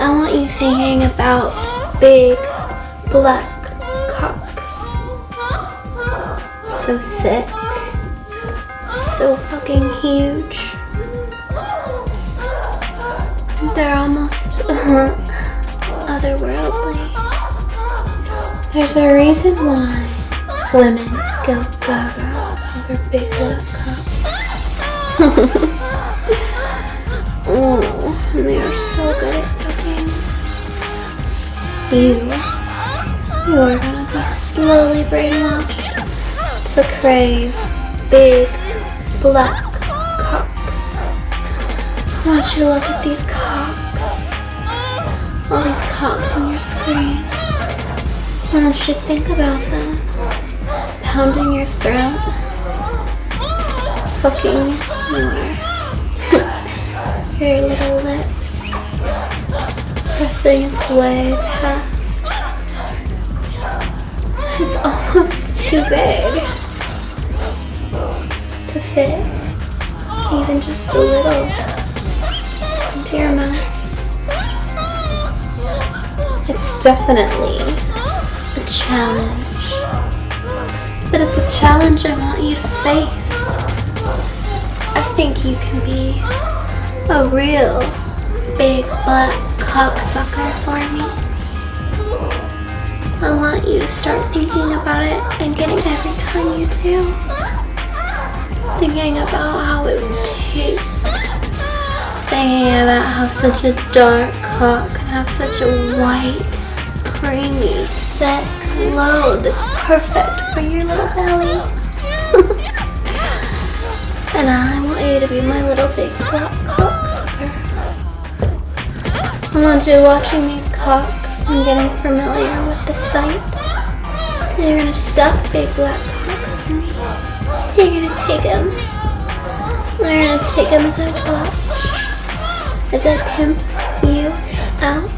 I want you thinking about big black cocks. So thick, so fucking huge. They're almost otherworldly. There's a reason why women go gaga over big black cocks. Oh, they are so good at fucking. You are gonna be slowly brainwashed to crave big black cocks. I want you to look at these cocks. All these cocks on your screen. I want you to think about them. Pounding your throat. Hooking your little lips. Pressing its way past. It's almost too big to fit even just a little into your mouth. It's definitely a challenge, but it's a challenge I want you to face. I think you can be a real big black cocksucker for me. I want you to start thinking about it and getting every time you do. Thinking about how it would taste. Thinking about how such a dark cock can have such a white, creamy, thick load that's perfect for your little belly. And I want you to be my little big black cocksucker. I want you watching these cocks and getting familiar with the sight. You're gonna suck big black cocks for me. You're gonna take them. You're gonna take them as I watch. As I pimp you out.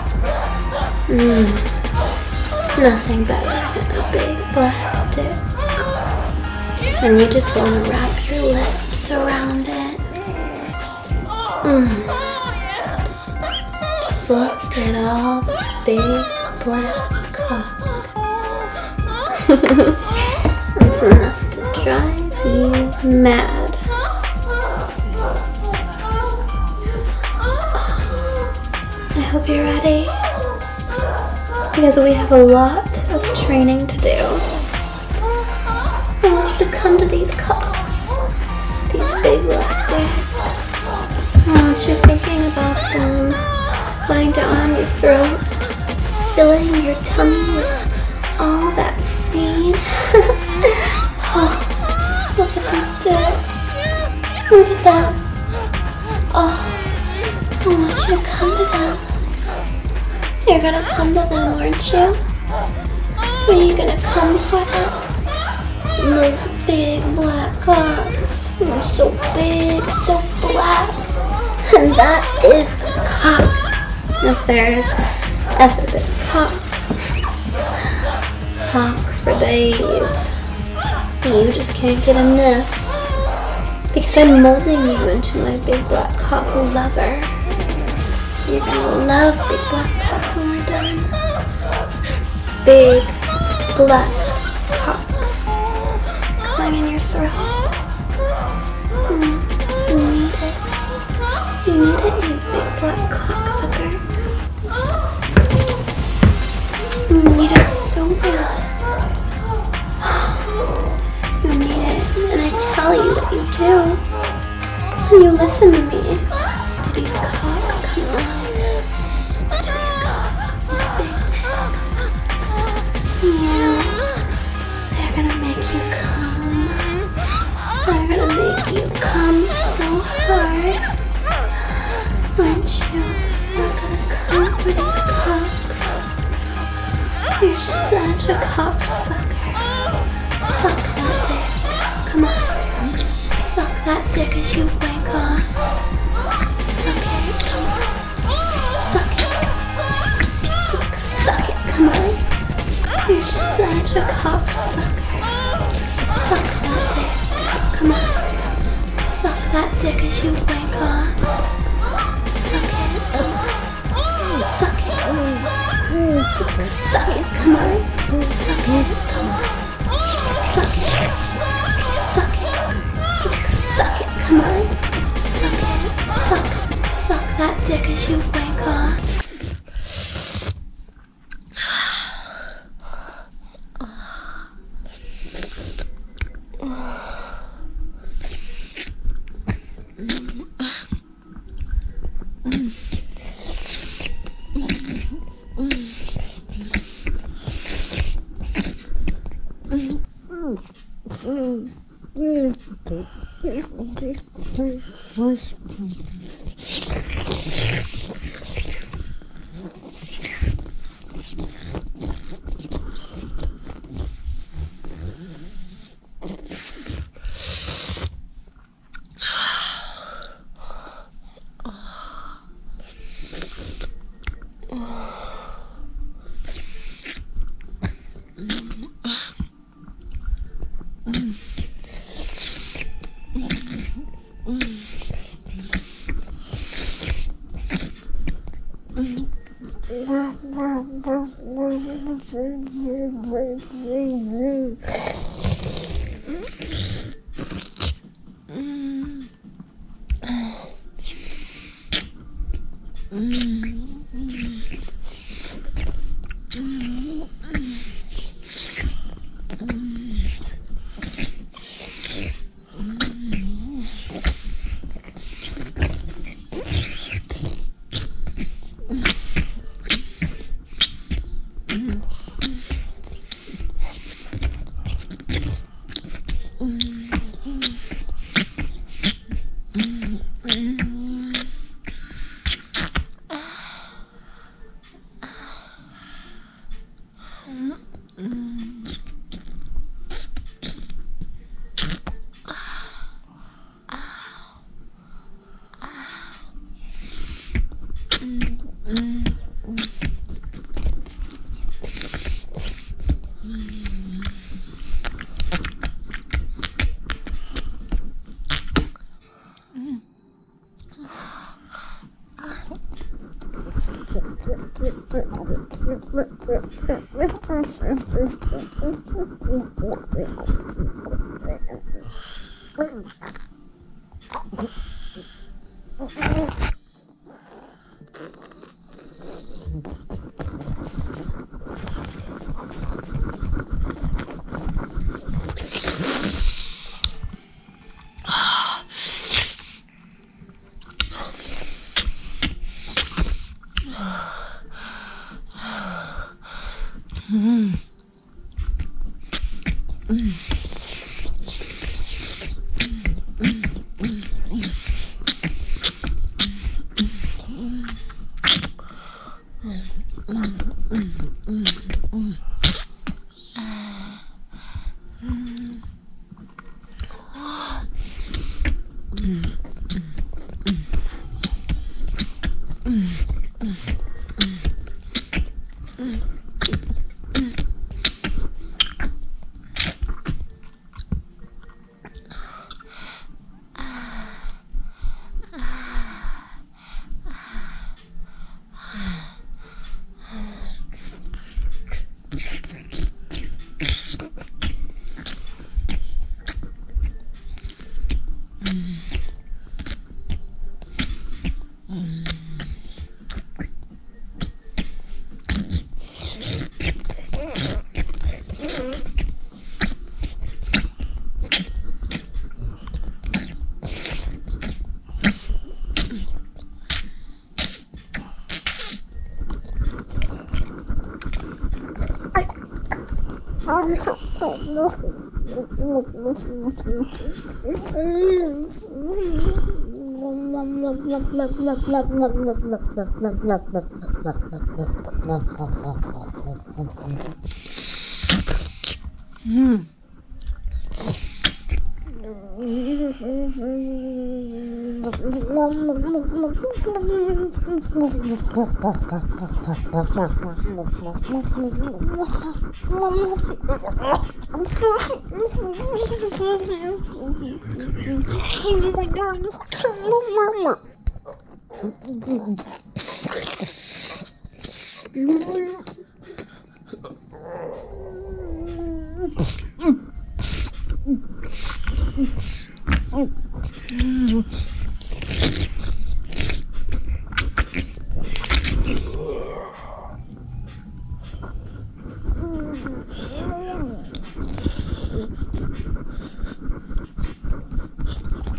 Nothing better than a big black dick. And you just want to wrap your lips around it. Just look at all this big black cock. It's enough to drive you mad. I hope you're ready, because we have a lot of training to do. I want you to come to these cocks, these big black dicks. I want you thinking about them, going down your throat, filling your tummy with all that seed. Oh, look at these dicks. Look at them. Oh, I want you to come to them. You're gonna come to them, aren't you? Are you gonna come for them? Those big black cocks. They're so big, so black. And that is cock. If there's ever been cock. Cock for days. You just can't get enough. Because I'm molding you into my big black cock lover. You're gonna love big black cock when we're done. Big black cocks going in your throat. You need it. You need it, you big black cocksucker. You need it so bad. You need it, and I tell you that you do. And you listen to me. To these cocks, come on. To these cocks, these big dicks. Yeah. They're gonna make you come. They're gonna make you come so hard. Aren't you? You're gonna come for these cocks. You're such a cocksucker. Suck that dick. Come on. Suck that dick as you wake up. Suck it. Come on. Suck it. Suck it. Come on. You're such a cocksucker. Suck that dick. Come on. Suck that dick as you wake up. Suck it. Come on. Suck it, come on. Suck it, come on. Suck it. Suck it. Suck it, come on. Suck it. Suck that dick as you wank off.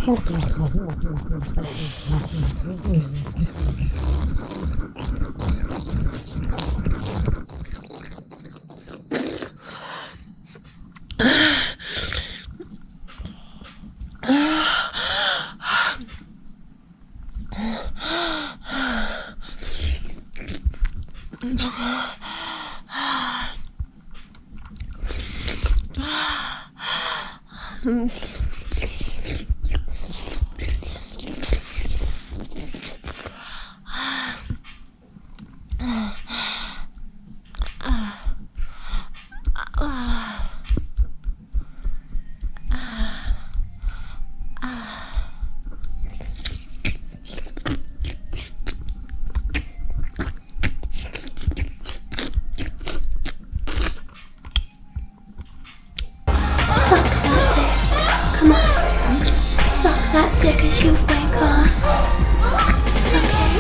Suck that dick as you wake up. Suck it.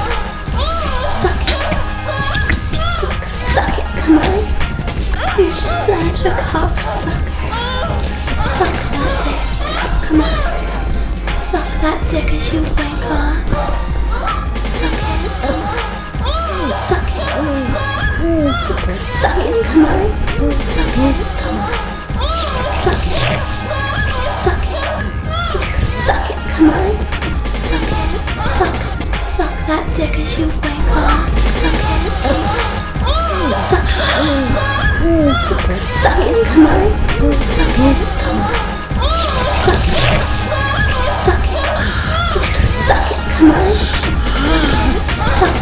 Suck it, come on. You're such a cocksucker. Suck that dick. Come on. Suck that dick as you wake up. Suck it. Suck it. Suck it, come on. Suck it. Suck it. Suck it, come on. Suck that dick as you wake up. Suck it. Suck it, come on. Suck it. Suck it, come on. Suck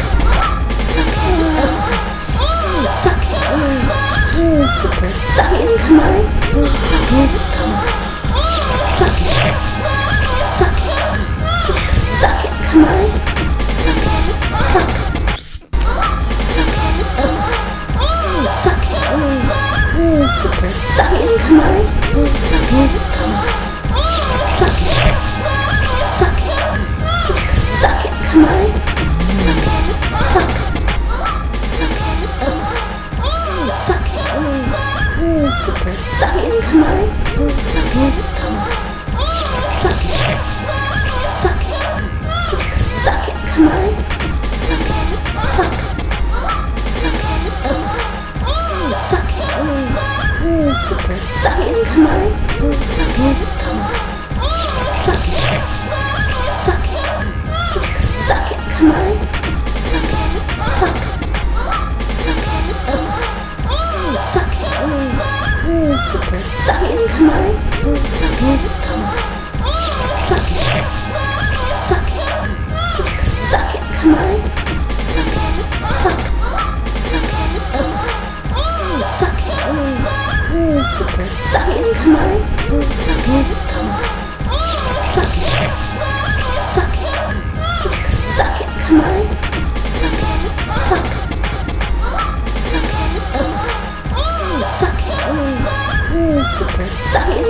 it, come on. Suck it, come on. Suck it, come on. Suck it, come on. Suck it, come on. Suck it, come on. Suck it, come on. Suck it, come on. Suck it, come on. Suck it, come on. Suck it, come on. Suck it, come on. Suck it,